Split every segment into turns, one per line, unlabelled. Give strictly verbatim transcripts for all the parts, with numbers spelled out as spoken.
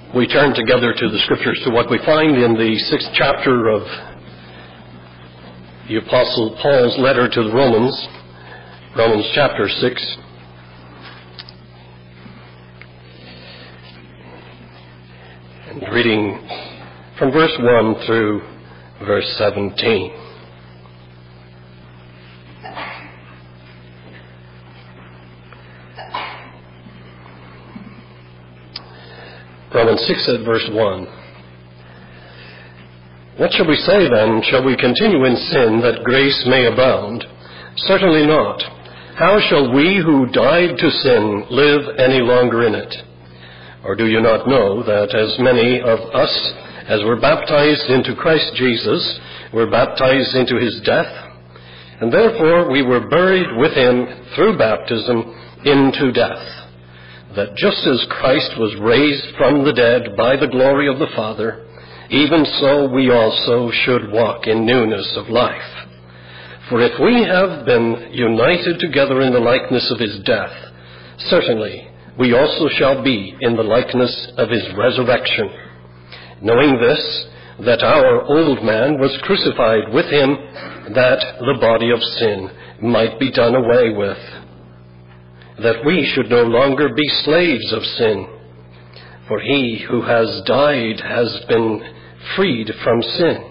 we turn together to the Scriptures, to what we find in the sixth chapter of the Apostle Paul's letter to the Romans, Romans chapter six. And reading from verse one through verse seventeen. Romans six at verse one. What shall we say then? Shall we continue in sin that grace may abound? Certainly not. How shall we who died to sin live any longer in it? Or do you not know that as many of us as were baptized into Christ Jesus were baptized into his death? And therefore we were buried with him through baptism into death, that just as Christ was raised from the dead by the glory of the Father, even so we also should walk in newness of life. For if we have been united together in the likeness of his death, certainly we also shall be in the likeness of his resurrection, knowing this, that our old man was crucified with him, that the body of sin might be done away with, that we should no longer be slaves of sin. For he who has died has been freed from sin.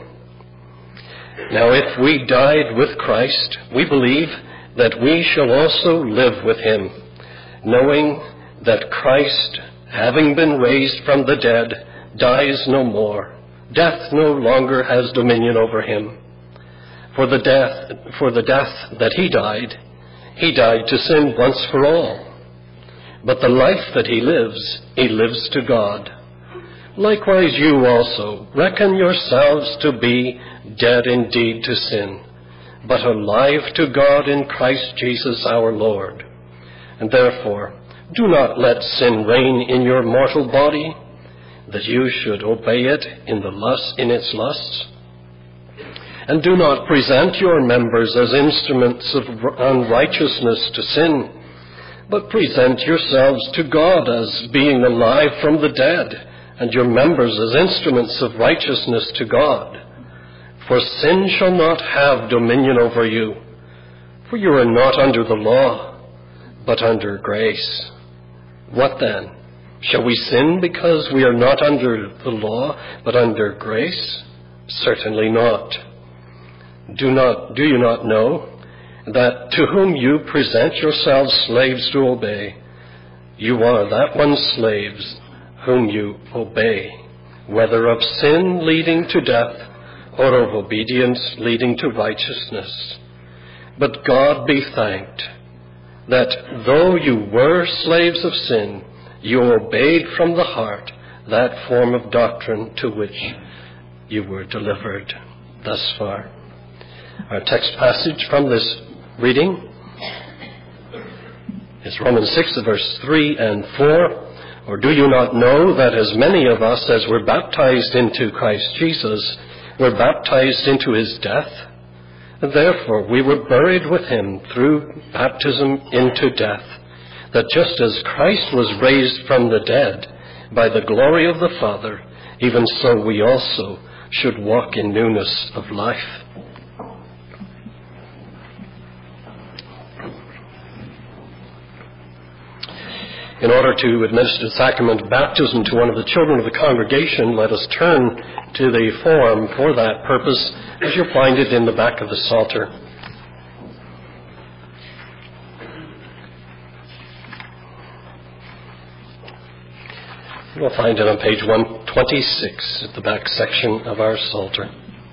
Now if we died with Christ, we believe that we shall also live with him, knowing that Christ, having been raised from the dead, dies no more. Death no longer has dominion over him. For the death, for the death that he died, he died to sin once for all. But the life that he lives, he lives to God. Likewise you also reckon yourselves to be dead indeed to sin, but alive to God in Christ Jesus our Lord. And therefore, do not let sin reign in your mortal body, that you should obey it in the lust, in its lusts. And do not present your members as instruments of unrighteousness to sin, but present yourselves to God as being alive from the dead, and your members as instruments of righteousness to God. For sin shall not have dominion over you, for you are not under the law, but under grace. What then? Shall we sin because we are not under the law, but under grace? Certainly not. Do not, do you not know that to whom you present yourselves slaves to obey, you are that one's slaves whom you obey, whether of sin leading to death or of obedience leading to righteousness. But God be thanked that though you were slaves of sin, you obeyed from the heart that form of doctrine to which you were delivered. Thus far. Our text passage from this reading is Romans six, verse three and four. Or do you not know that as many of us as were baptized into Christ Jesus were baptized into his death? And therefore we were buried with him through baptism into death, that just as Christ was raised from the dead by the glory of the Father, even so we also should walk in newness of life. In order to administer the sacrament of baptism to one of the children of the congregation, let us turn to the form for that purpose, as you'll find it in the back of the Psalter. You'll find it on page one twenty-six at the back section of our Psalter.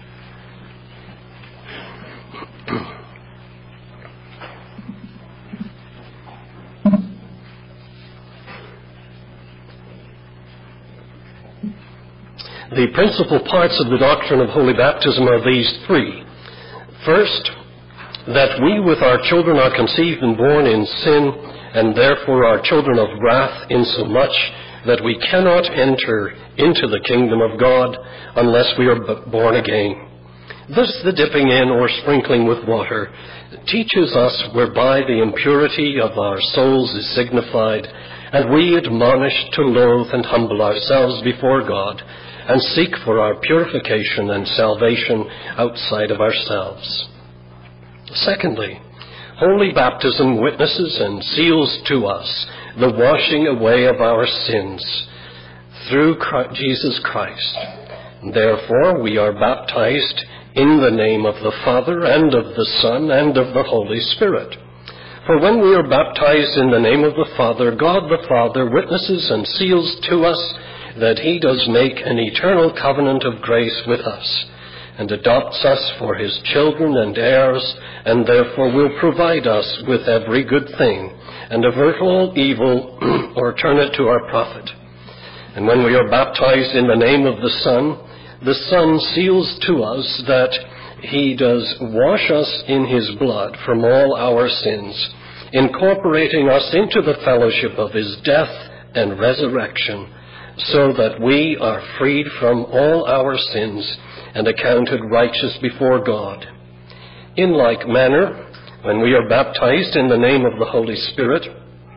The principal parts of the doctrine of holy baptism are these three. First, that we with our children are conceived and born in sin, and therefore are children of wrath, insomuch that we cannot enter into the kingdom of God unless we are born again. Thus the dipping in or sprinkling with water teaches us whereby the impurity of our souls is signified, and we admonish to loathe and humble ourselves before God, and seek for our purification and salvation outside of ourselves. Secondly, holy baptism witnesses and seals to us the washing away of our sins through Christ, Jesus Christ. Therefore, we are baptized in the name of the Father, and of the Son, and of the Holy Spirit. For when we are baptized in the name of the Father, God the Father witnesses and seals to us that he does make an eternal covenant of grace with us, and adopts us for his children and heirs, and therefore will provide us with every good thing, and avert all evil, or turn it to our profit. And when we are baptized in the name of the Son, the Son seals to us that he does wash us in his blood from all our sins, incorporating us into the fellowship of his death and resurrection, so that we are freed from all our sins and accounted righteous before God. In like manner, when we are baptized in the name of the Holy Spirit,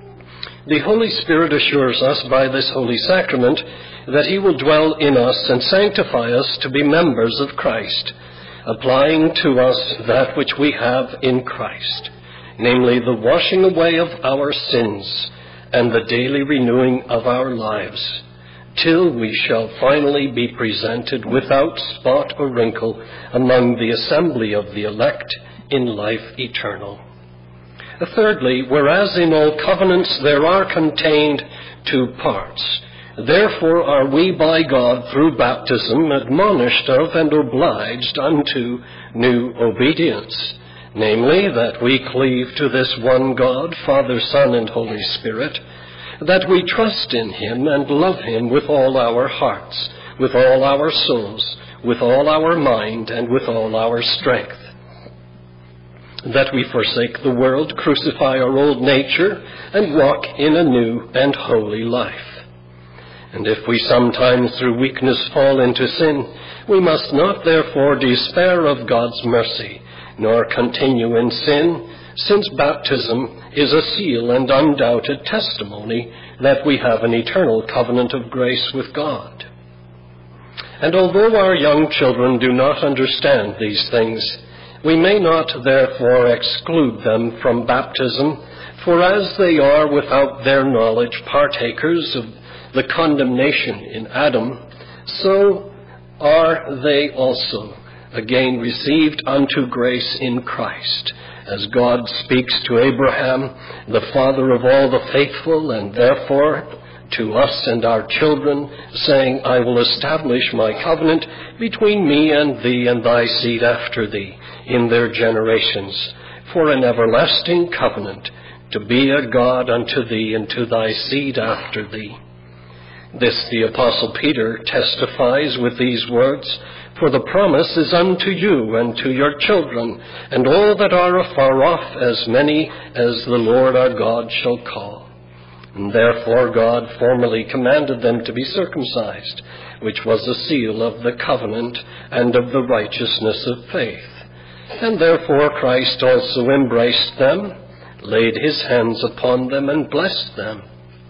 the Holy Spirit assures us by this holy sacrament that he will dwell in us and sanctify us to be members of Christ, applying to us that which we have in Christ, namely the washing away of our sins and the daily renewing of our lives, till we shall finally be presented without spot or wrinkle among the assembly of the elect in life eternal. Thirdly, whereas in all covenants there are contained two parts, therefore are we by God through baptism admonished of and obliged unto new obedience, namely that we cleave to this one God, Father, Son, and Holy Spirit, that we trust in him and love him with all our hearts, with all our souls, with all our mind, and with all our strength, that we forsake the world, crucify our old nature, and walk in a new and holy life. And if we sometimes through weakness fall into sin, we must not therefore despair of God's mercy, nor continue in sin, since baptism is a seal and undoubted testimony that we have an eternal covenant of grace with God. And although our young children do not understand these things, we may not therefore exclude them from baptism, for as they are without their knowledge partakers of the condemnation in Adam, so are they also again received unto grace in Christ, as God speaks to Abraham, the father of all the faithful, and therefore to us and our children, saying, I will establish my covenant between me and thee and thy seed after thee in their generations, for an everlasting covenant, to be a God unto thee and to thy seed after thee. This the Apostle Peter testifies with these words, for the promise is unto you and to your children, and all that are afar off, as many as the Lord our God shall call. And therefore God formerly commanded them to be circumcised, which was a seal of the covenant and of the righteousness of faith. And therefore Christ also embraced them, laid his hands upon them, and blessed them.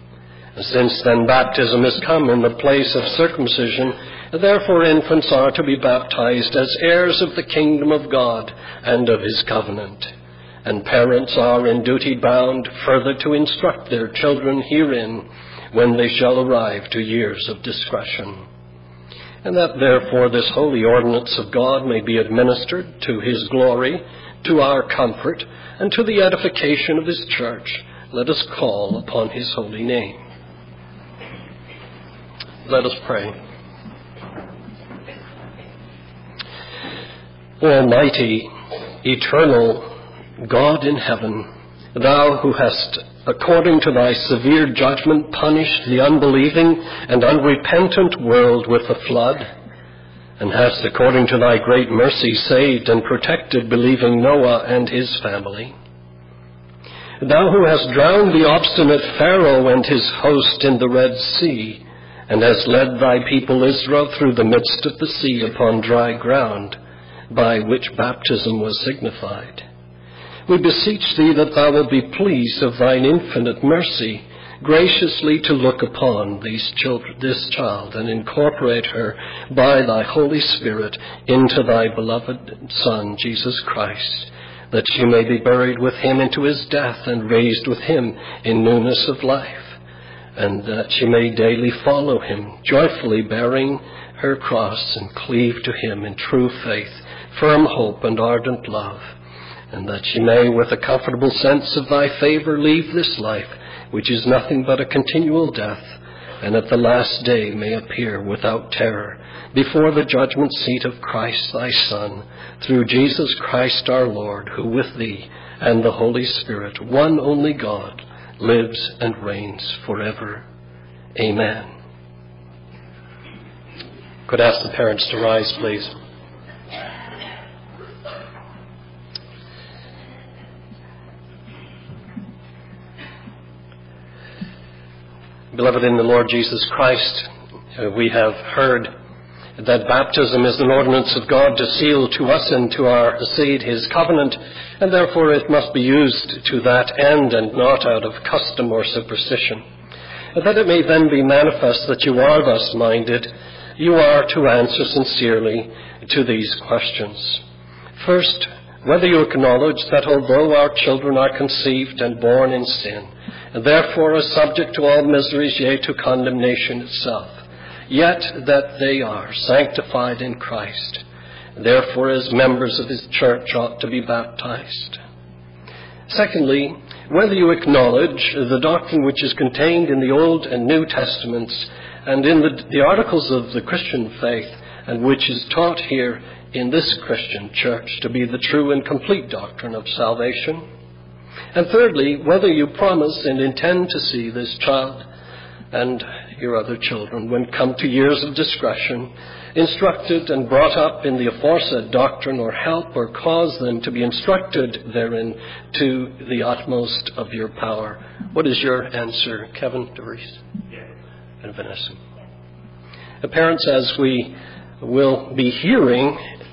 Since then baptism has come in the place of circumcision, therefore infants are to be baptized as heirs of the kingdom of God and of his covenant. And parents are in duty bound further to instruct their children herein when they shall arrive to years of discretion. And that therefore this holy ordinance of God may be administered to his glory, to our comfort, and to the edification of his church, let us call upon his holy name. Let us pray. Almighty, eternal God in heaven, thou who hast, according to thy severe judgment, punished the unbelieving and unrepentant world with the flood, and hast, according to thy great mercy, saved and protected believing Noah and his family. Thou who hast drowned the obstinate Pharaoh and his host in the Red Sea, and hast led thy people Israel through the midst of the sea upon dry ground, by which baptism was signified. We beseech thee that thou wilt be pleased of thine infinite mercy graciously to look upon these children, this child, and incorporate her by thy Holy Spirit into thy beloved Son, Jesus Christ, that she may be buried with him into his death and raised with him in newness of life, and that she may daily follow him, joyfully bearing her cross and cleave to him in true faith, firm hope, and ardent love, and that she may, with a comfortable sense of thy favor, leave this life, which is nothing but a continual death, and at the last day may appear without terror before the judgment seat of Christ thy Son, through Jesus Christ our Lord, who with thee and the Holy Spirit, one only God, lives and reigns forever. Amen. Could I ask the parents to rise, please? Beloved in the Lord Jesus Christ, uh, we have heard that baptism is an ordinance of God to seal to us and to our seed his covenant, and therefore it must be used to that end and not out of custom or superstition. And that it may then be manifest that you are thus minded, you are to answer sincerely to these questions. First, whether you acknowledge that although our children are conceived and born in sin, and therefore are subject to all miseries, yea, to condemnation itself, yet that they are sanctified in Christ, therefore as members of his church ought to be baptized. Secondly, whether you acknowledge the doctrine which is contained in the Old and New Testaments and in the, the articles of the Christian faith, and which is taught here in this Christian church to be the true and complete doctrine of salvation. And thirdly, whether you promise and intend to see this child and your other children, when come to years of discretion, instructed and brought up in the aforesaid doctrine, or help or cause them to be instructed therein to the utmost of your power. What is your answer, Kevin, Doris, and Vanessa? The parents, as we will be hearing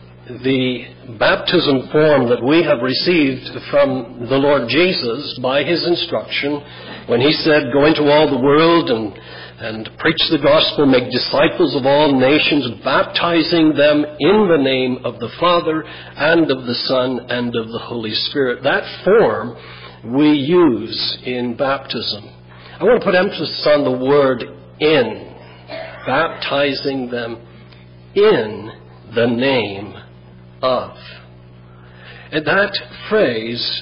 the baptism form that we have received from the Lord Jesus by his instruction, when he said, go into all the world and, and preach the gospel, make disciples of all nations, baptizing them in the name of the Father and of the Son and of the Holy Spirit. That form we use in baptism. I want to put emphasis on the word in, baptizing them in the name of. And that phrase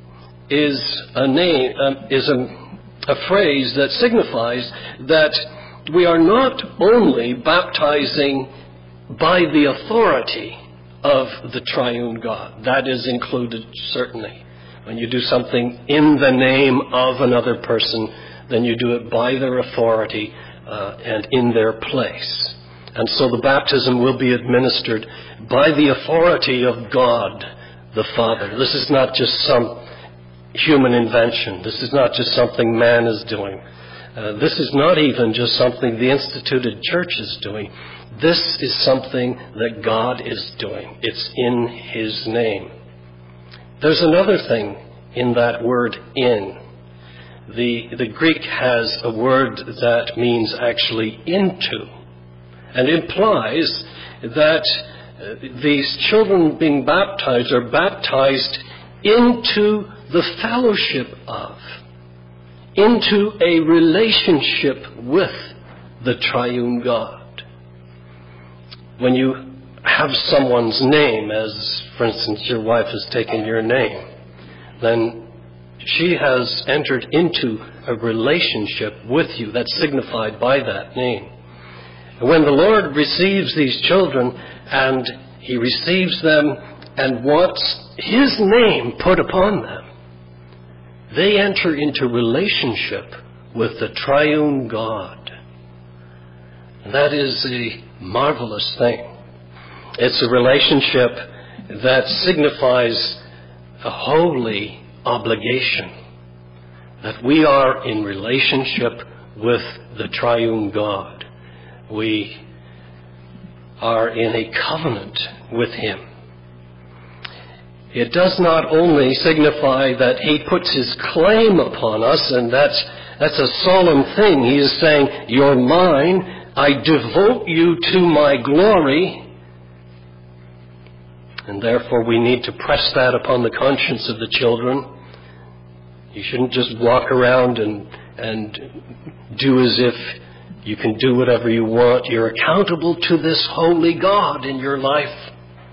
is a name um, is a, a phrase that signifies that we are not only baptizing by the authority of the triune God. That is included, certainly. When you do something in the name of another person, then you do it by their authority uh, and in their place. And so the baptism will be administered by the authority of God the Father. This is not just some human invention. This is not just something man is doing. Uh, this is not even just something the instituted church is doing. This is something that God is doing. It's in his name. There's another thing in that word in. The, the Greek has a word that means actually into, and implies that uh, these children being baptized are baptized into the fellowship of, into a relationship with the triune God. When you have someone's name, as for instance your wife has taken your name, then she has entered into a relationship with you that's signified by that name. When the Lord receives these children and he receives them and wants his name put upon them, they enter into relationship with the triune God. And that is a marvelous thing. It's a relationship that signifies a holy obligation, that we are in relationship with the triune God. We are in a covenant with him. It does not only signify that he puts his claim upon us and that That's a solemn thing. He is saying, you're mine. I devote you to my glory. And therefore we need to press that upon the conscience of the children. You shouldn't just walk around and, and do as if you can do whatever you want. You're accountable to this holy God in your life.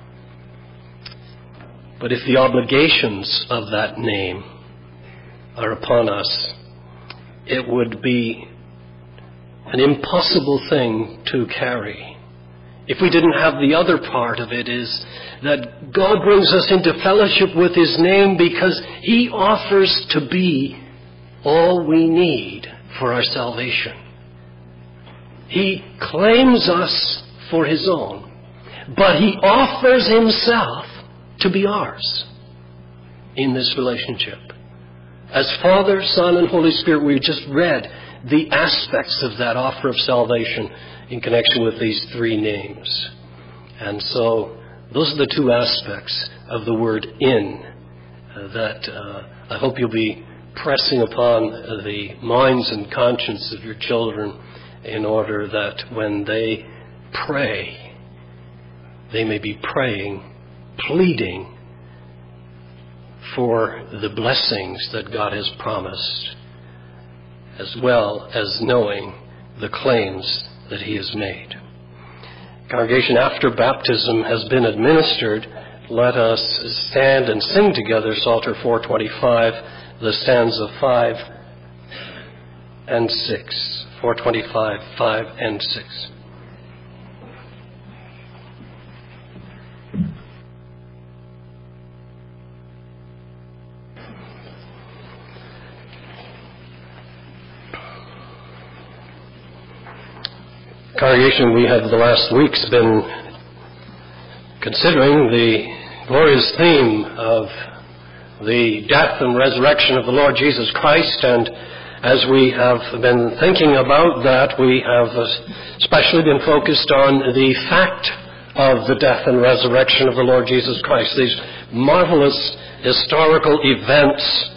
But if the obligations of that name are upon us, it would be an impossible thing to carry. If we didn't have the other part of it, is that God brings us into fellowship with His name because He offers to be all we need for our salvation. He claims us for His own, but He offers Himself to be ours in this relationship. As Father, Son, and Holy Spirit, we've just read the aspects of that offer of salvation in connection with these three names. And so those are the two aspects of the word in uh, that uh, I hope you'll be pressing upon uh, the minds and conscience of your children in order that when they pray, they may be praying, pleading for the blessings that God has promised, as well as knowing the claims that He has made. Congregation, after baptism has been administered, let us stand and sing together Psalter four twenty-five, the stanza five and six. four twenty-five, five and six. Congregation, we have the last weeks been considering the glorious theme of the death and resurrection of the Lord Jesus Christ, and as we have been thinking about that, we have especially been focused on the fact of the death and resurrection of the Lord Jesus Christ, these marvelous historical events.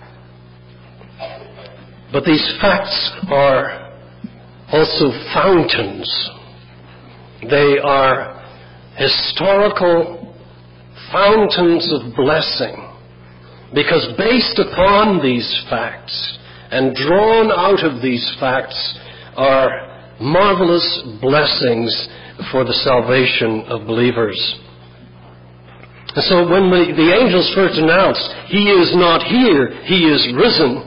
But these facts are also fountains. They are historical fountains of blessing, because based upon these facts and drawn out of these facts are marvelous blessings for the salvation of believers. And so when the, the angels first announced, He is not here, He is risen,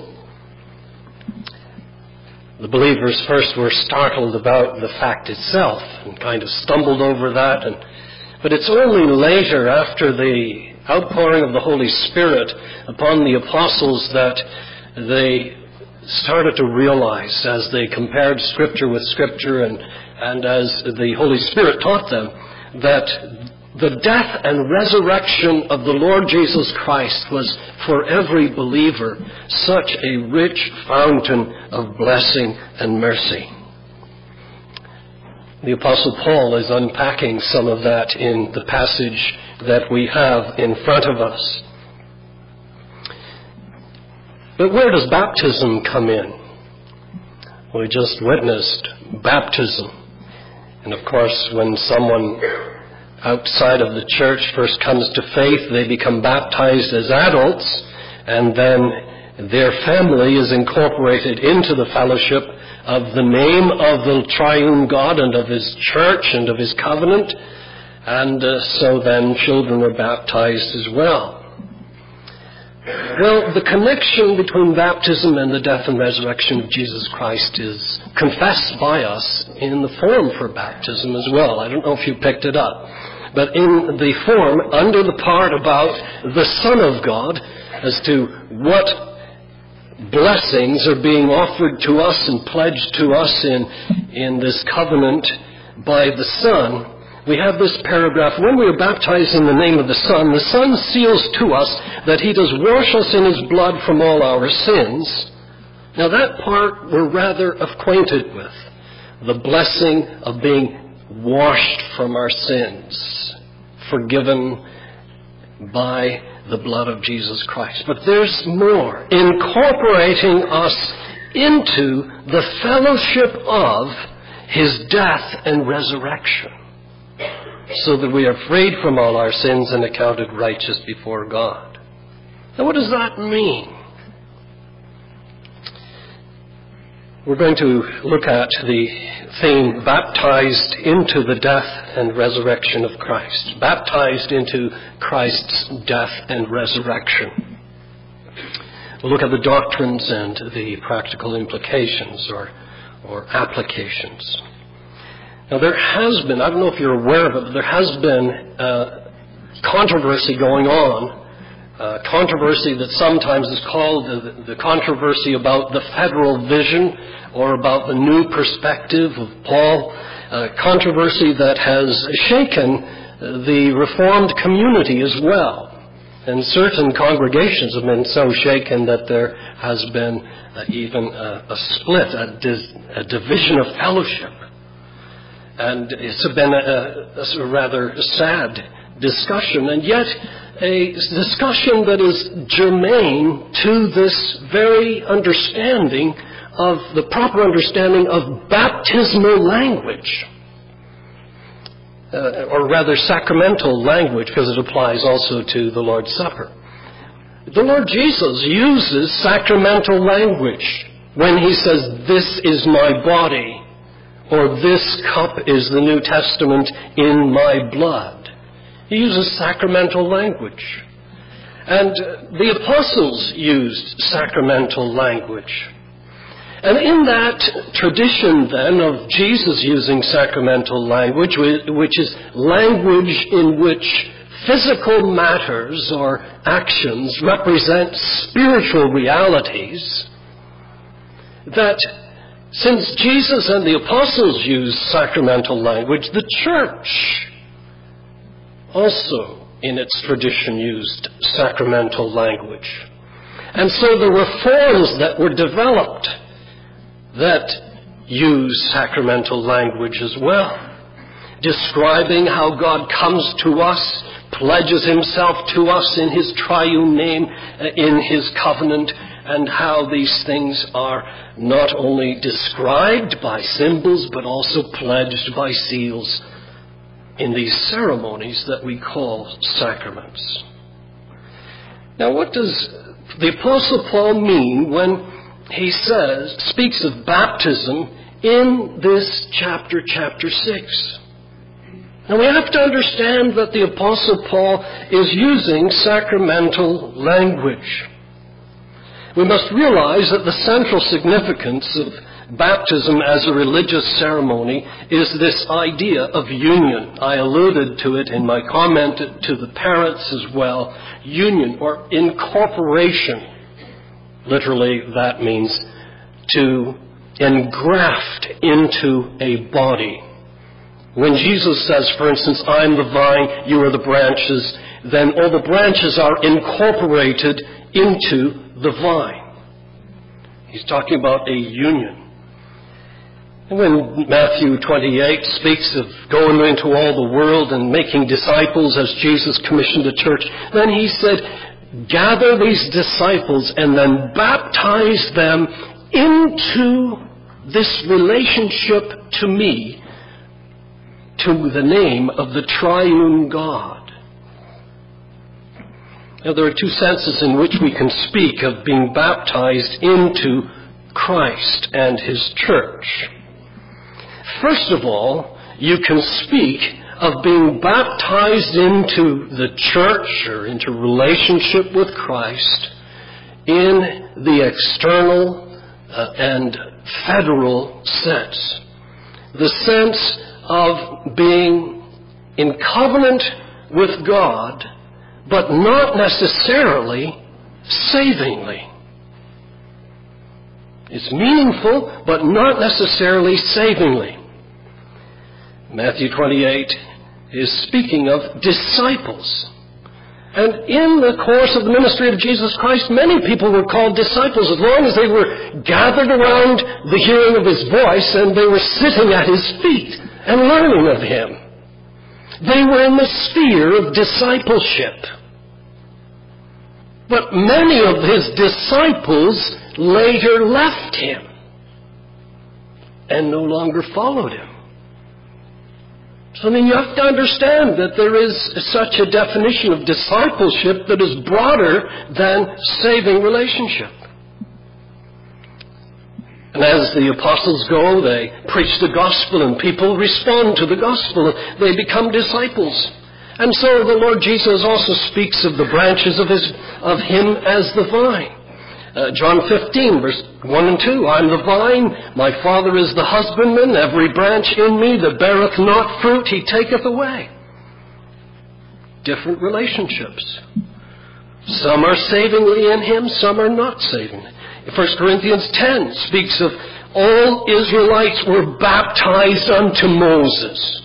the believers first were startled about the fact itself and kind of stumbled over that. And, but it's only later, after the outpouring of the Holy Spirit upon the apostles, that they started to realize, as they compared Scripture with Scripture and, and as the Holy Spirit taught them, that the death and resurrection of the Lord Jesus Christ was for every believer such a rich fountain of blessing and mercy. The Apostle Paul is unpacking some of that in the passage that we have in front of us. But where does baptism come in? We just witnessed baptism. And of course, when someone outside of the church first comes to faith, they become baptized as adults, and then their family is incorporated into the fellowship of the name of the triune God and of His church and of His covenant, and uh, so then children are baptized as well. Well, the connection between baptism and the death and resurrection of Jesus Christ is confessed by us in the form for baptism as well. I don't know if you picked it up. But in the form, under the part about the Son of God, as to what blessings are being offered to us and pledged to us in, in this covenant by the Son, we have this paragraph: when we are baptized in the name of the Son, the Son seals to us that He does wash us in His blood from all our sins. Now that part we're rather acquainted with, the blessing of being washed from our sins, forgiven by the blood of Jesus Christ. But there's more. Incorporating us into the fellowship of his death and resurrection, so that we are freed from all our sins and accounted righteous before God. Now, what does that mean? We're going to look at the theme, baptized into the death and resurrection of Christ. Baptized into Christ's death and resurrection. We'll look at the doctrines and the practical implications or, or applications. Now, there has been, I don't know if you're aware of it, but there has been uh, controversy going on. Uh, controversy that sometimes is called the, the controversy about the federal vision or about the new perspective of Paul. Uh, controversy that has shaken the Reformed community as well. And certain congregations have been so shaken that there has been uh, even a, a split, a, dis, a division of fellowship. And it's been a, a rather sad discussion, and yet a discussion that is germane to this very understanding of the proper understanding of baptismal language, uh, or rather sacramental language, because it applies also to the Lord's Supper. The Lord Jesus uses sacramental language when he says, "This is my body," or "This cup is the New Testament in my blood." He uses sacramental language. And the apostles used sacramental language. And in that tradition, then, of Jesus using sacramental language, which is language in which physical matters or actions represent spiritual realities, that since Jesus and the apostles used sacramental language, the church also, in its tradition, used sacramental language. And so the reforms that were developed that use sacramental language as well, describing how God comes to us, pledges himself to us in his triune name, in his covenant, and how these things are not only described by symbols, but also pledged by seals in these ceremonies that we call sacraments. Now, what does the Apostle Paul mean when he says, speaks of baptism in this chapter, chapter six? Now, we have to understand that the Apostle Paul is using sacramental language. We must realize that the central significance of baptism as a religious ceremony is this idea of union. I alluded to it in my comment to the parents as well. Union or incorporation. Literally, that means to engraft into a body. When Jesus says, for instance, "I am the vine, you are the branches," then all the branches are incorporated into the vine. He's talking about a union. And when Matthew twenty-eight speaks of going into all the world and making disciples as Jesus commissioned the church, then he said, gather these disciples and then baptize them into this relationship to me, to the name of the triune God. Now, there are two senses in which we can speak of being baptized into Christ and his church. First of all, you can speak of being baptized into the church or into relationship with Christ in the external uh, and federal sense. The sense of being in covenant with God, but not necessarily savingly. It's meaningful, but not necessarily savingly. Matthew twenty-eight is speaking of disciples. And in the course of the ministry of Jesus Christ, many people were called disciples as long as they were gathered around the hearing of his voice and they were sitting at his feet and learning of him. They were in the sphere of discipleship. But many of his disciples later left him. and no longer followed him. So then you have to understand that there is such a definition of discipleship that is broader than saving relationship. And as the apostles go, they preach the gospel and people respond to the gospel. They become disciples. And so the Lord Jesus also speaks of the branches of his, of him as the vine. Uh, John fifteen, verse one and two, I am the vine, my Father is the husbandman, every branch in me that beareth not fruit, he taketh away. Different relationships. Some are savingly in him, some are not savingly. First Corinthians ten speaks of all Israelites were baptized unto Moses.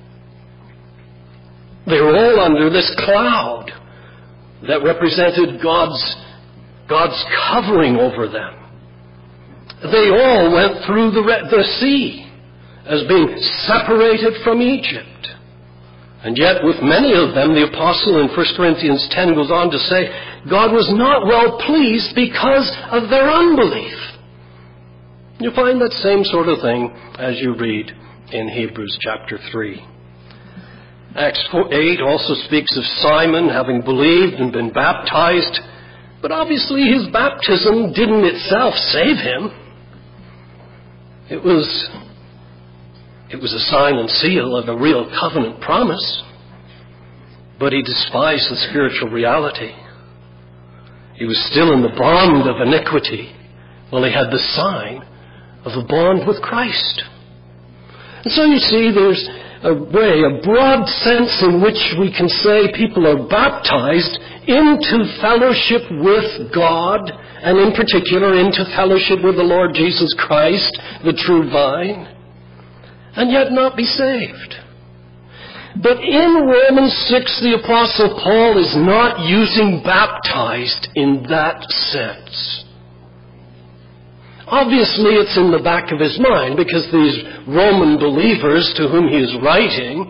They were all under this cloud that represented God's, God's covering over them. They all went through the, the sea as being separated from Egypt. And yet with many of them, the apostle in First Corinthians ten goes on to say, God was not well pleased because of their unbelief. You find that same sort of thing as you read in Hebrews chapter three. Acts eight also speaks of Simon having believed and been baptized, but obviously his baptism didn't itself save him. It was, it was a sign and seal of a real covenant promise, but he despised the spiritual reality. He was still in the bond of iniquity while he had the sign of a bond with Christ. And so you see, there's a way, a broad sense in which we can say people are baptized into fellowship with God, and in particular into fellowship with the Lord Jesus Christ, the true vine, and yet not be saved. But in Romans six, the Apostle Paul is not using baptized in that sense. Obviously, it's in the back of his mind because these Roman believers to whom he is writing,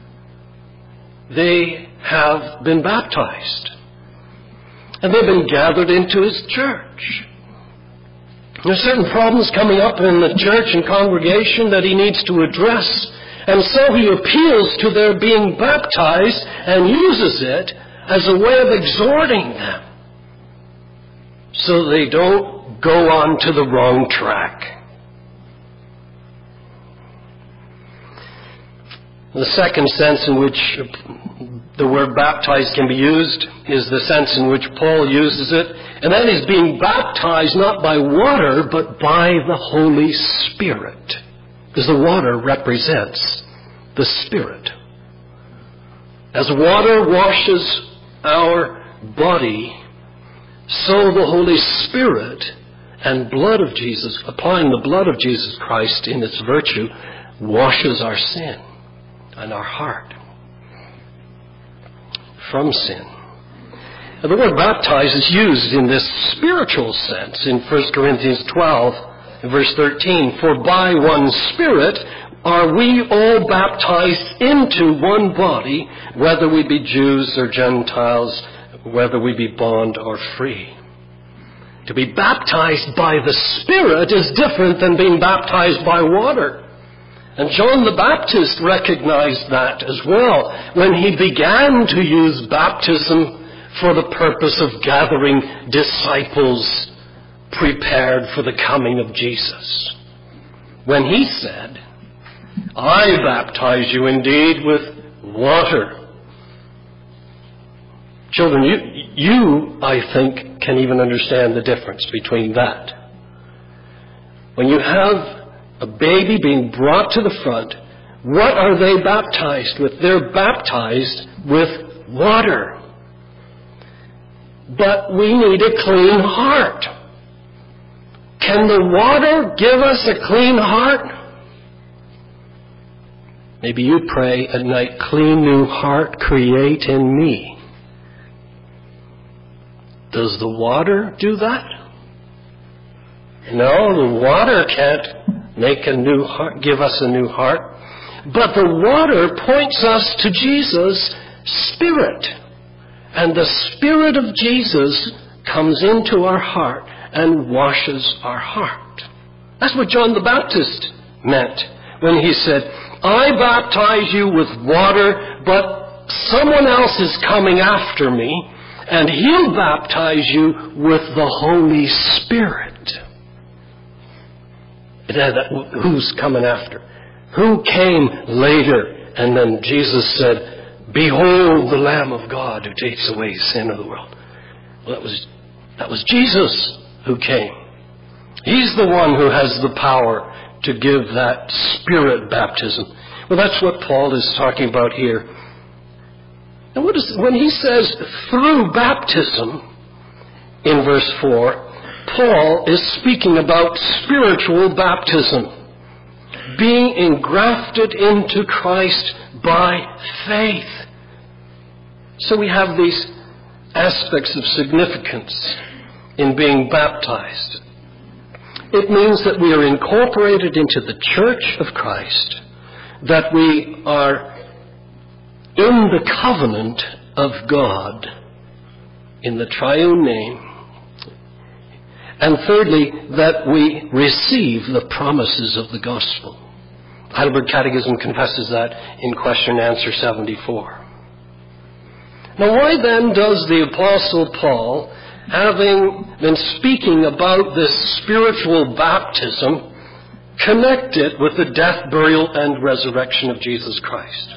they have been baptized. And they've been gathered into his church. There are certain problems coming up in the church and congregation that he needs to address. And so he appeals to their being baptized and uses it as a way of exhorting them so they don't go on to the wrong track. The second sense in which the word baptized can be used is the sense in which Paul uses it, and that is being baptized not by water but by the Holy Spirit, because the water represents the Spirit. As water washes our body, so the Holy Spirit and blood of Jesus, applying the blood of Jesus Christ in its virtue, washes our sin and our heart from sin. Now, the word baptized is used in this spiritual sense in First Corinthians twelve, verse thirteen. For by one Spirit are we all baptized into one body, whether we be Jews or Gentiles, whether we be bond or free. To be baptized by the Spirit is different than being baptized by water. And John the Baptist recognized that as well when he began to use baptism for the purpose of gathering disciples prepared for the coming of Jesus. When he said, I baptize you indeed with water. Children, you, you, I think, can even understand the difference between that. When you have a baby being brought to the front, what are they baptized with? They're baptized with water. But we need a clean heart. Can the water give us a clean heart? Maybe you pray at night, clean new heart create in me. Does the water do that? No, the water can't make a new heart, give us a new heart. But the water points us to Jesus' Spirit. And the Spirit of Jesus comes into our heart and washes our heart. That's what John the Baptist meant when he said, I baptize you with water, but someone else is coming after me, and he'll baptize you with the Holy Spirit. Who's coming after? Who came later? And then Jesus said, behold the Lamb of God who takes away the sin of the world. Well, that was, that was Jesus who came. He's the one who has the power to give that Spirit baptism. Well, that's what Paul is talking about here. And what is, when he says through baptism in verse four, Paul is speaking about spiritual baptism, being engrafted into Christ by faith. So we have these aspects of significance in being baptized. It means that we are incorporated into the church of Christ, that we are in the covenant of God, in the triune name, and thirdly, that we receive the promises of the gospel. Heidelberg Catechism confesses that in question answer seventy-four. Now, why then does the Apostle Paul, having been speaking about this spiritual baptism, connect it with the death, burial, and resurrection of Jesus Christ?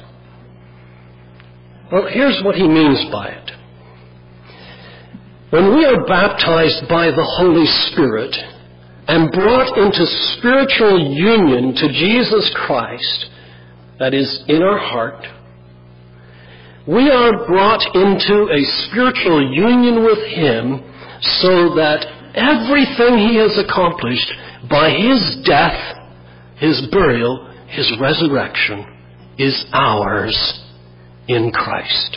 Well, here's what he means by it. When we are baptized by the Holy Spirit and brought into spiritual union to Jesus Christ, that is, in our heart, we are brought into a spiritual union with Him so that everything He has accomplished by His death, His burial, His resurrection is ours in Christ.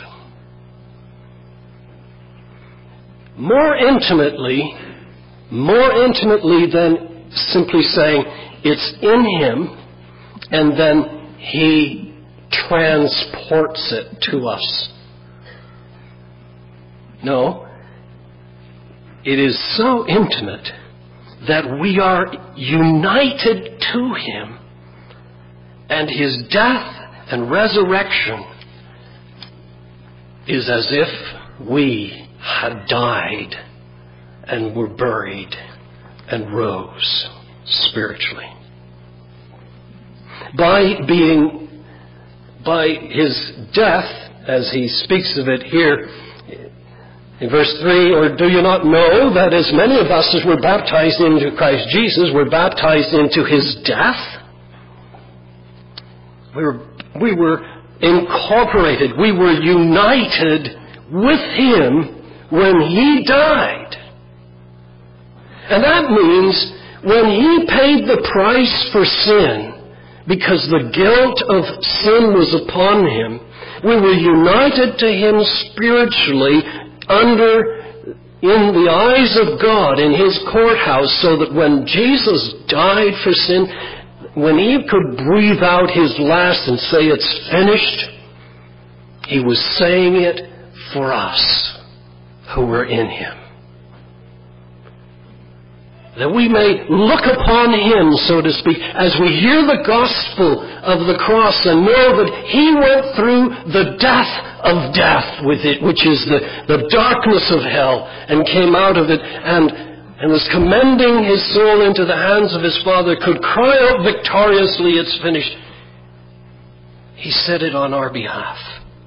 More intimately, more intimately than simply saying it's in Him and then He transports it to us. No, it is so intimate that we are united to Him, and His death and resurrection is as if we had died and were buried and rose spiritually. By being, by His death, as he speaks of it here in verse three, or do you not know that as many of us as were baptized into Christ Jesus were baptized into His death? We were, we were incorporated, we were united with Him when He died. And that means when He paid the price for sin, because the guilt of sin was upon Him, we were united to Him spiritually under, in the eyes of God, in His courthouse, so that when Jesus died for sin, when He could breathe out His last and say it's finished, He was saying it for us who were in Him. That we may look upon Him, so to speak, as we hear the gospel of the cross and know that He went through the death of death with it, which is the, the darkness of hell, and came out of it and, and was commending His soul into the hands of His Father, could cry out victoriously, it's finished. He said it on our behalf.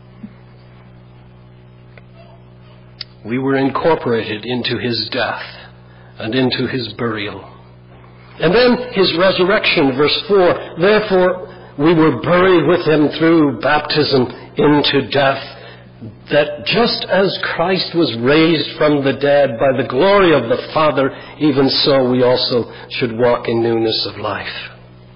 We were incorporated into His death and into His burial. And then His resurrection, verse four, therefore we were buried with Him through baptism into death, that just as Christ was raised from the dead by the glory of the Father, even so we also should walk in newness of life.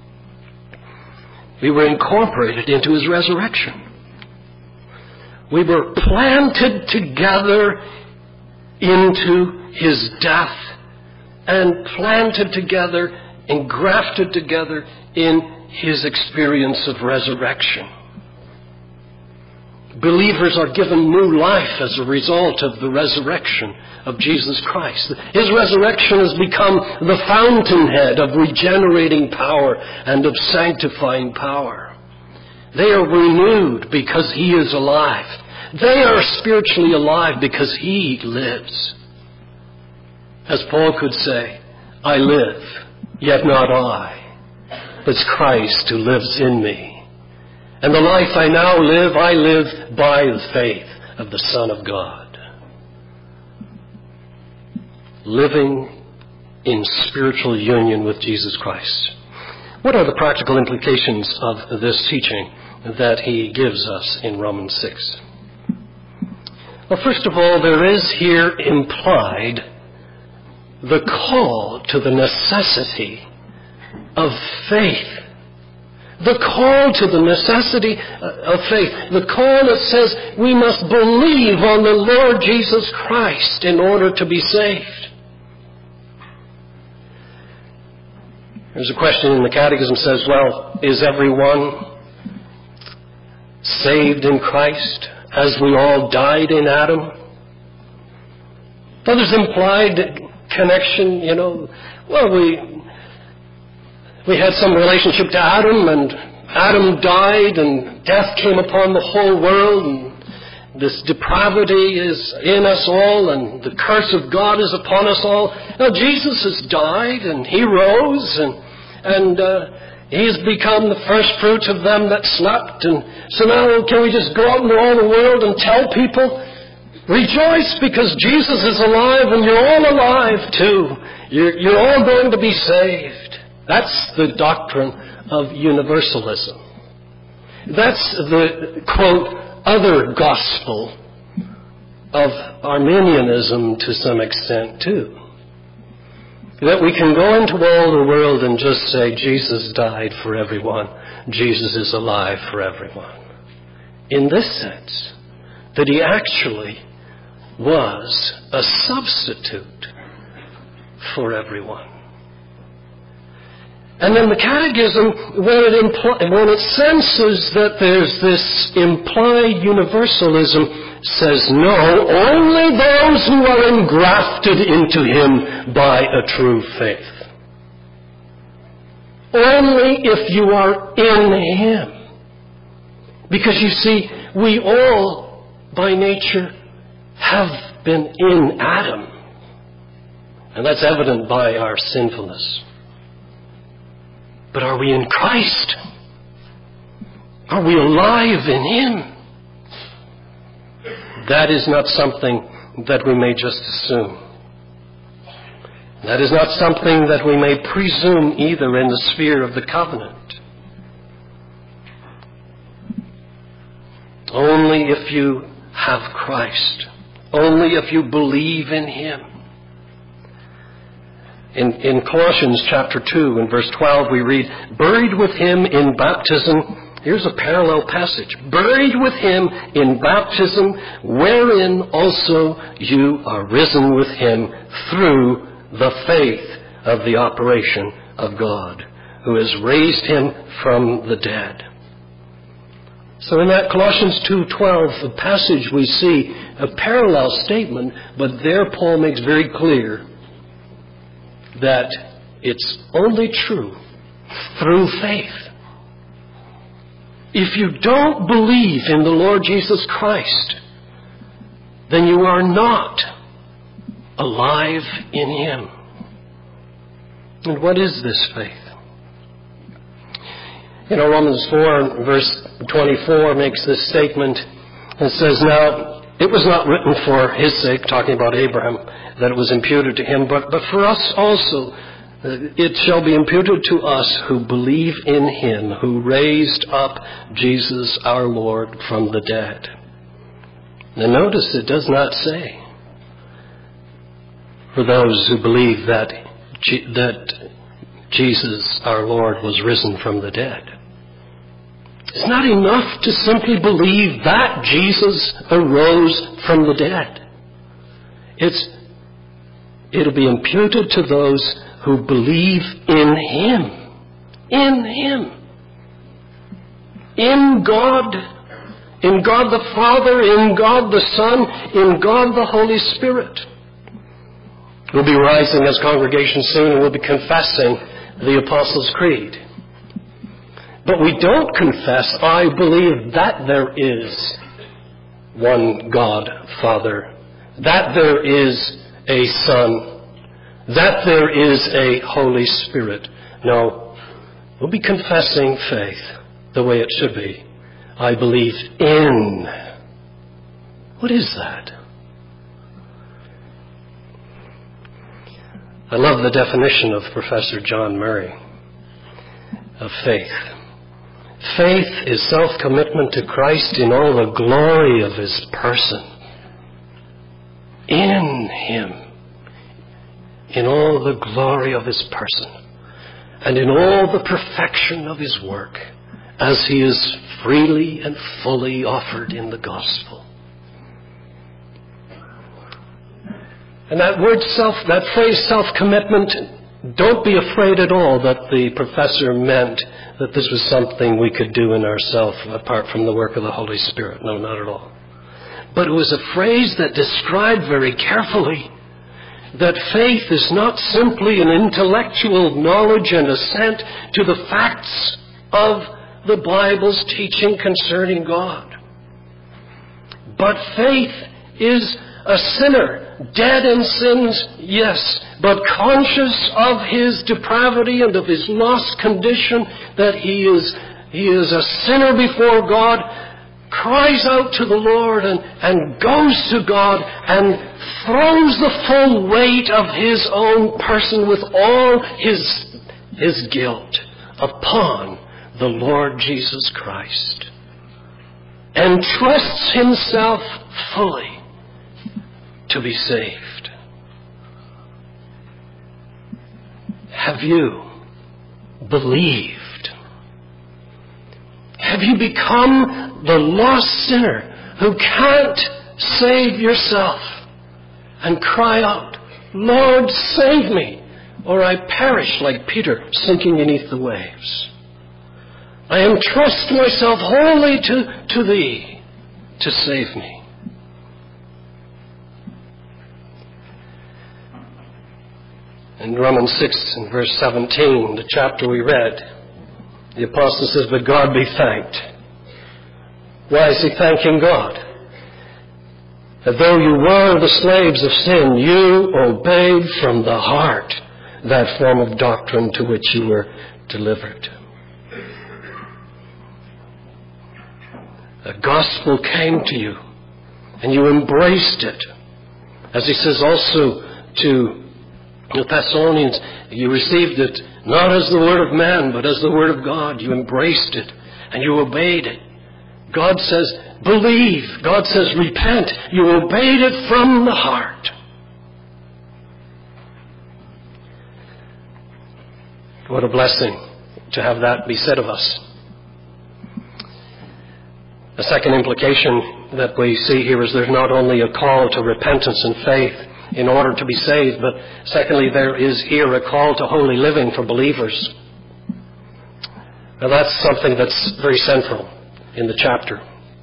We were incorporated into His resurrection. We were planted together into His death and planted together, engrafted together in His experience of resurrection. Believers are given new life as a result of the resurrection of Jesus Christ. His resurrection has become the fountainhead of regenerating power and of sanctifying power. They are renewed because He is alive. They are spiritually alive because He lives. As Paul could say, I live, yet not I, but it's Christ who lives in me. And the life I now live, I live by the faith of the Son of God. Living in spiritual union with Jesus Christ. What are the practical implications of this teaching that he gives us in Romans six? Well, first of all, there is here implied the call to the necessity of faith. The call to the necessity of faith. The call that says we must believe on the Lord Jesus Christ in order to be saved. There's a question in the Catechism that says, well, is everyone saved in Christ as we all died in Adam? Well, there's implied connection, you know. Well, we... We had some relationship to Adam, and Adam died, and death came upon the whole world, and this depravity is in us all, and the curse of God is upon us all. Now, Jesus has died, and He rose, and, and uh, He has become the first fruits of them that slept. And so now can we just go out into all the world and tell people, rejoice because Jesus is alive, and you're all alive too. You're, you're all going to be saved. That's the doctrine of universalism. That's the, quote, other gospel of Arminianism to some extent, too. That we can go into all the world and just say, Jesus died for everyone. Jesus is alive for everyone. In this sense, that He actually was a substitute for everyone. And then the Catechism, when it, impl- when it senses that there's this implied universalism, says no, only those who are engrafted into Him by a true faith. Only if you are in Him. Because you see, we all, by nature, have been in Adam. And that's evident by our sinfulness. But are we in Christ? Are we alive in Him? That is not something that we may just assume. That is not something that we may presume either in the sphere of the covenant. Only if you have Christ. Only if you believe in Him. In, in Colossians chapter two and verse twelve we read, buried with Him in baptism. Here's a parallel passage. Buried with Him in baptism, wherein also you are risen with Him through the faith of the operation of God, who has raised Him from the dead. So in that Colossians two twelve the passage we see a parallel statement, but there Paul makes very clear that it's only true through faith. If you don't believe in the Lord Jesus Christ, then you are not alive in Him. And what is this faith? You know, Romans four, verse twenty-four makes this statement and says, now, it was not written for his sake, talking about Abraham, that it was imputed to him, but, but for us also, it shall be imputed to us who believe in Him, who raised up Jesus our Lord from the dead. Now notice it does not say, for those who believe that, that Jesus our Lord was risen from the dead. It's not enough to simply believe that Jesus arose from the dead. It's, it'll be imputed to those who believe in Him. In Him. In God. In God the Father, in God the Son, in God the Holy Spirit. We'll be rising as congregation soon and we'll be confessing the Apostles' Creed. But we don't confess, I believe that there is one God, Father, that there is a Son, that there is a Holy Spirit. No, we'll be confessing faith the way it should be. I believe in. What is that? I love the definition of Professor John Murray of faith. Faith is self-commitment to Christ in all the glory of His person. In Him. In all the glory of His person. And in all the perfection of His work, as He is freely and fully offered in the gospel. And that word self, that phrase self-commitment, don't be afraid at all that the professor meant that this was something we could do in ourselves apart from the work of the Holy Spirit. No, not at all. But it was a phrase that described very carefully that faith is not simply an intellectual knowledge and assent to the facts of the Bible's teaching concerning God. But faith is a sinner, dead in sins, yes, but conscious of his depravity and of his lost condition, that he is, he is a sinner before God, cries out to the Lord and, and goes to God and throws the full weight of his own person with all his, his guilt upon the Lord Jesus Christ, and trusts himself fully to be saved. Have you believed? Have you become the lost sinner who can't save yourself and cry out, Lord, save me, or I perish like Peter sinking beneath the waves? I entrust myself wholly to, to Thee to save me. In Romans six and verse seventeen, the chapter we read, the apostle says, but God be thanked. Why is he thanking God? That though you were the slaves of sin, you obeyed from the heart that form of doctrine to which you were delivered. The gospel came to you, and you embraced it. As he says also to the Thessalonians, you received it not as the word of man, but as the word of God. You embraced it, and you obeyed it. God says, believe. God says, repent. You obeyed it from the heart. What a blessing to have that be said of us. The second implication that we see here is there's not only a call to repentance and faith in order to be saved, but secondly, there is here a call to holy living for believers. Now that's something that's very central in the chapter.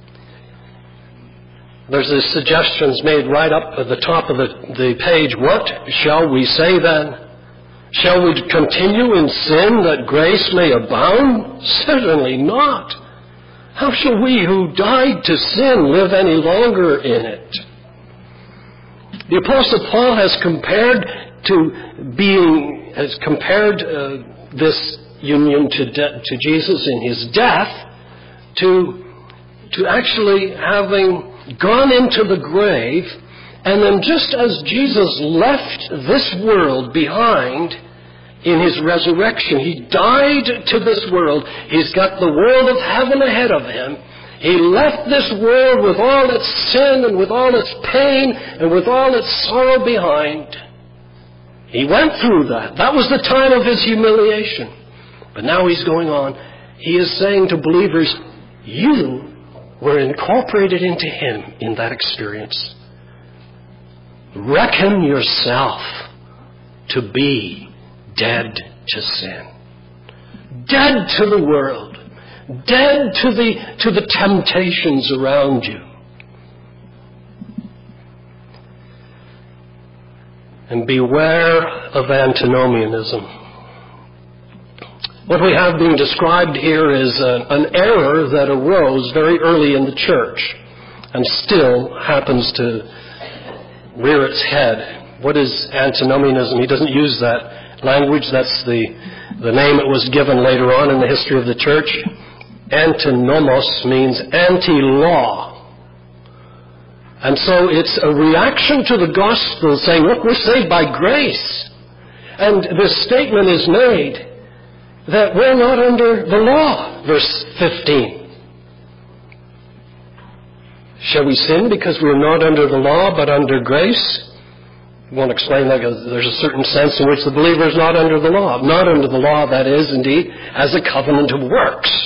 There's the suggestions made right up at the top of the, the page. What shall we say then? Shall we continue in sin that grace may abound? Certainly not. How shall we who died to sin live any longer in it? The Apostle Paul has compared to being, has compared uh, this union to, de- to Jesus in his death to, to actually having gone into the grave, and then just as Jesus left this world behind in his resurrection, he died to this world. He's got the world of heaven ahead of him. He left this world with all its sin and with all its pain and with all its sorrow behind. He went through that. That was the time of his humiliation. But now he's going on. He is saying to believers, you were incorporated into him in that experience. Reckon yourself to be dead to sin. Dead to the world. dead to the, to the temptations around you. And beware of antinomianism. What we have being described here is a, an error that arose very early in the church and still happens to rear its head. What is antinomianism? He doesn't use that language. That's the, the name it was given later on in the history of the church. Antinomos means anti-law. And so it's a reaction to the gospel saying, look, we're saved by grace. And this statement is made that we're not under the law, verse fifteen. Shall we sin because we're not under the law but under grace? I won't explain that because there's a certain sense in which the believer is not under the law. Not under the law, that is, indeed, as a covenant of works.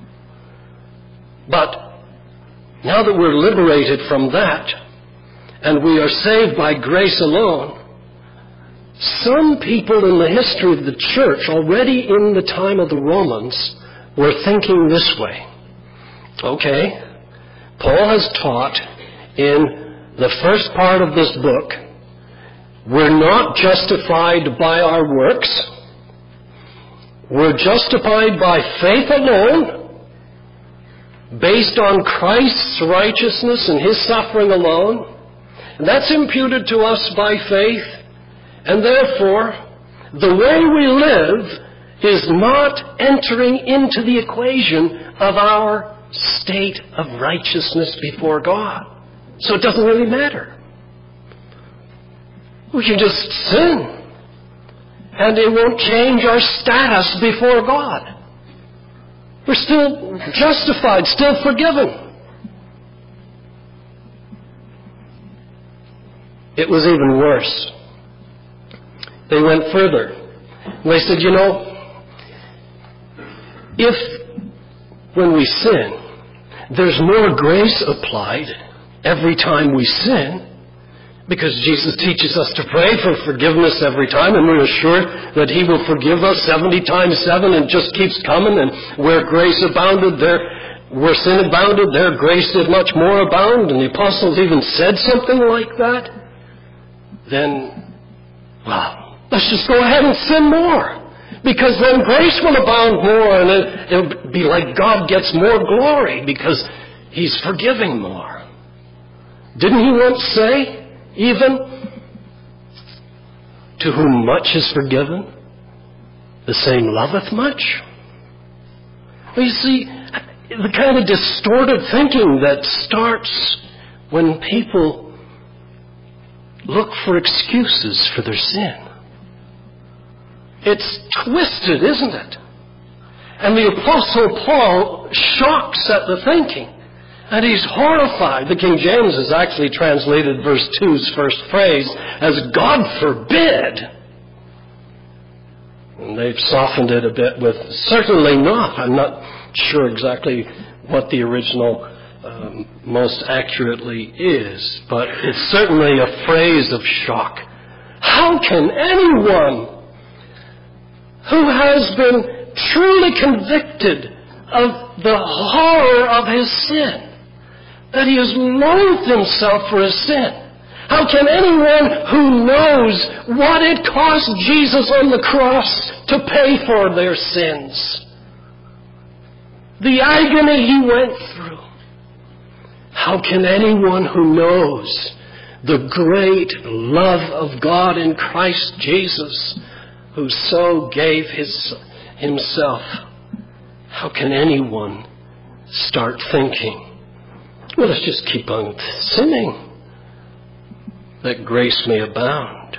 But now that we're liberated from that, and we are saved by grace alone, some people in the history of the church, already in the time of the Romans, were thinking this way. Okay, Paul has taught in the first part of this book, we're not justified by our works. We're justified by faith alone, based on Christ's righteousness and His suffering alone. And that's imputed to us by faith. And therefore, the way we live is not entering into the equation of our state of righteousness before God. So it doesn't really matter. We can just sin, and it won't change our status before God. We're still justified, still forgiven. It was even worse. They went further. They said, you know, if when we sin, there's more grace applied every time we sin, because Jesus teaches us to pray for forgiveness every time, and we're assured that He will forgive us seventy times seven, and just keeps coming. And where grace abounded, there, where sin abounded, there grace did much more abound. And the apostles even said something like that. Then, well, let's just go ahead and sin more, because then grace will abound more, and it, it'll be like God gets more glory because He's forgiving more. Didn't He once say, even to whom much is forgiven, the same loveth much? Well, you see, the kind of distorted thinking that starts when people look for excuses for their sin. It's twisted, isn't it? And the Apostle Paul shocks at the thinking. And he's horrified. The King James has actually translated verse two's first phrase as God forbid. And they've softened it a bit with certainly not. I'm not sure exactly what the original um, most accurately is, but it's certainly a phrase of shock. How can anyone who has been truly convicted of the horror of his sin, that he has loathed himself for his sin, how can anyone who knows what it cost Jesus on the cross to pay for their sins, the agony He went through, how can anyone who knows the great love of God in Christ Jesus, who so gave his, Himself, how can anyone start thinking, well, let's just keep on sinning, that grace may abound?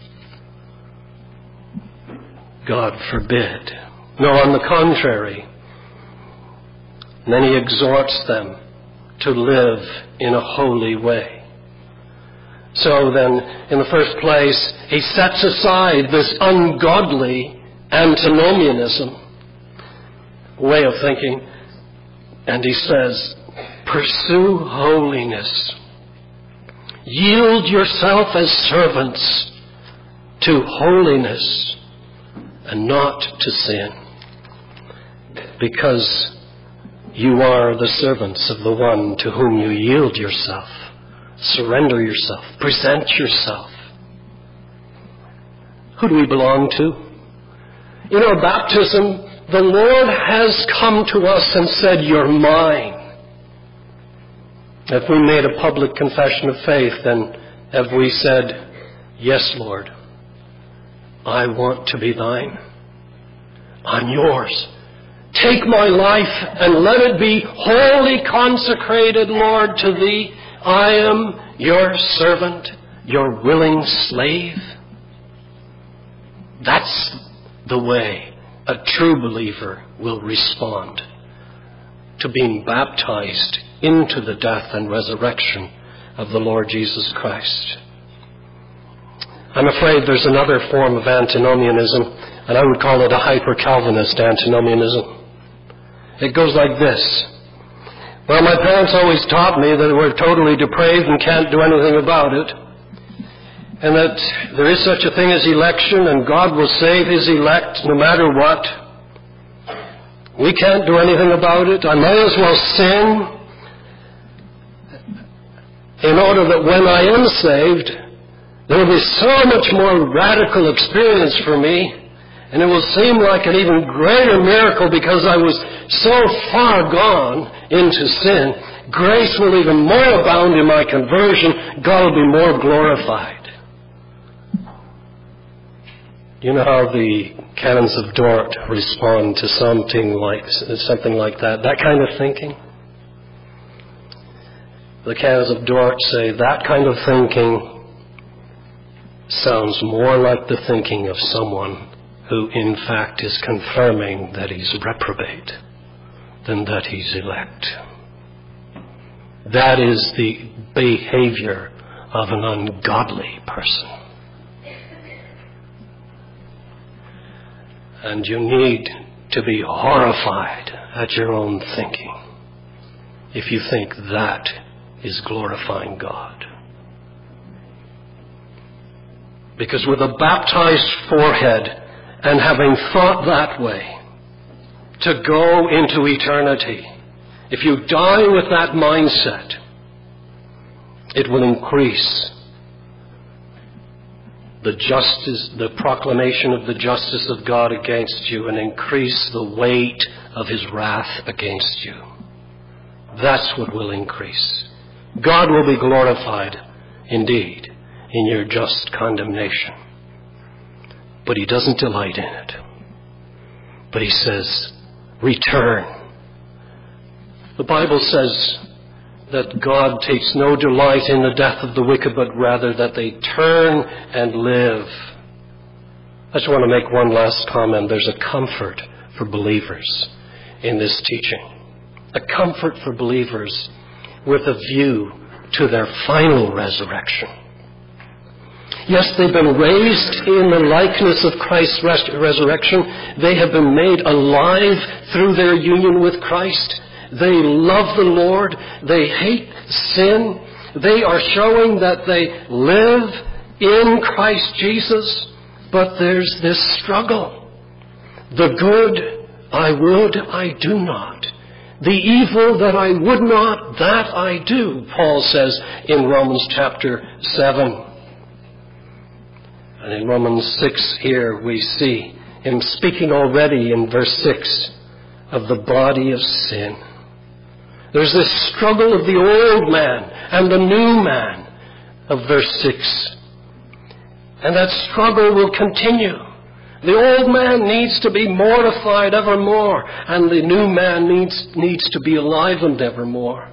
God forbid. No, on the contrary. And then He exhorts them to live in a holy way. So then, in the first place, He sets aside this ungodly antinomianism way of thinking, and He says, pursue holiness. Yield yourself as servants to holiness and not to sin, because You are the servants of the one to whom you yield yourself, surrender yourself, present yourself. Who do we belong to? In our baptism, the Lord has come to us and said, "You're mine." If we made a public confession of faith, then have we said, "Yes, Lord, I want to be thine. I'm yours. Take my life and let it be wholly consecrated, Lord, to thee. I am your servant, your willing slave." That's the way a true believer will respond to being baptized into the death and resurrection of the Lord Jesus Christ. I'm afraid there's another form of antinomianism, and I would call it a hyper-Calvinist antinomianism. It goes like this. Well, my parents always taught me that we're totally depraved and can't do anything about it, and that there is such a thing as election, and God will save his elect no matter what. We can't do anything about it. I might as well sin in order that when I am saved, there will be so much more radical experience for me, and it will seem like an even greater miracle because I was so far gone into sin. Grace will even more abound in my conversion. God will be more glorified. You know how the canons of Dort respond to something like something like that, that kind of thinking? The canons of Dort say that kind of thinking sounds more like the thinking of someone who in fact is confirming that he's reprobate than that he's elect. That is the behavior of an ungodly person. And you need to be horrified at your own thinking if you think that is glorifying God. Because with a baptized forehead and having thought that way, to go into eternity, if you die with that mindset, it will increase the justice, the proclamation of the justice of God against you, and increase the weight of his wrath against you. That's what will increase. God will be glorified, indeed, in your just condemnation. But he doesn't delight in it. But he says, return. The Bible says that God takes no delight in the death of the wicked, but rather that they turn and live. I just want to make one last comment. There's a comfort for believers in this teaching. A comfort for believers with a view to their final resurrection. Yes, they've been raised in the likeness of Christ's res- resurrection. They have been made alive through their union with Christ. They love the Lord. They hate sin. They are showing that they live in Christ Jesus. But there's this struggle. The good I would, I do not. The evil that I would not, that I do, Paul says in Romans chapter seven. And in Romans six here we see him speaking already in verse six of the body of sin. There's this struggle of the old man and the new man of verse six. And that struggle will continue. The old man needs to be mortified evermore, and the new man needs, needs to be enlivened evermore.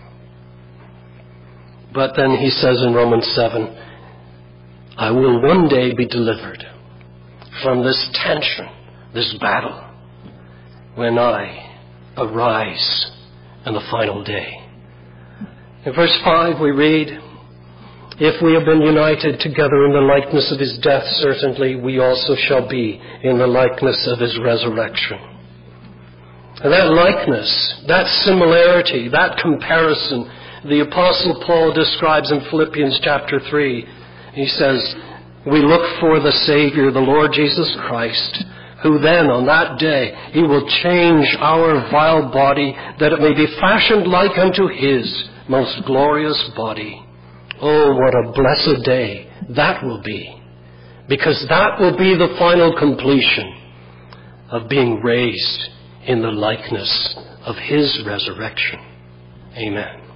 But then he says in Romans seven, I will one day be delivered from this tension, this battle, when I arise in the final day. In verse five we read, if we have been united together in the likeness of his death, certainly we also shall be in the likeness of his resurrection. And that likeness, that similarity, that comparison, the Apostle Paul describes in Philippians chapter three. He says, we look for the Savior, the Lord Jesus Christ, who then on that day he will change our vile body, that it may be fashioned like unto his most glorious body. Oh, what a blessed day that will be, because that will be the final completion of being raised in the likeness of his resurrection. Amen.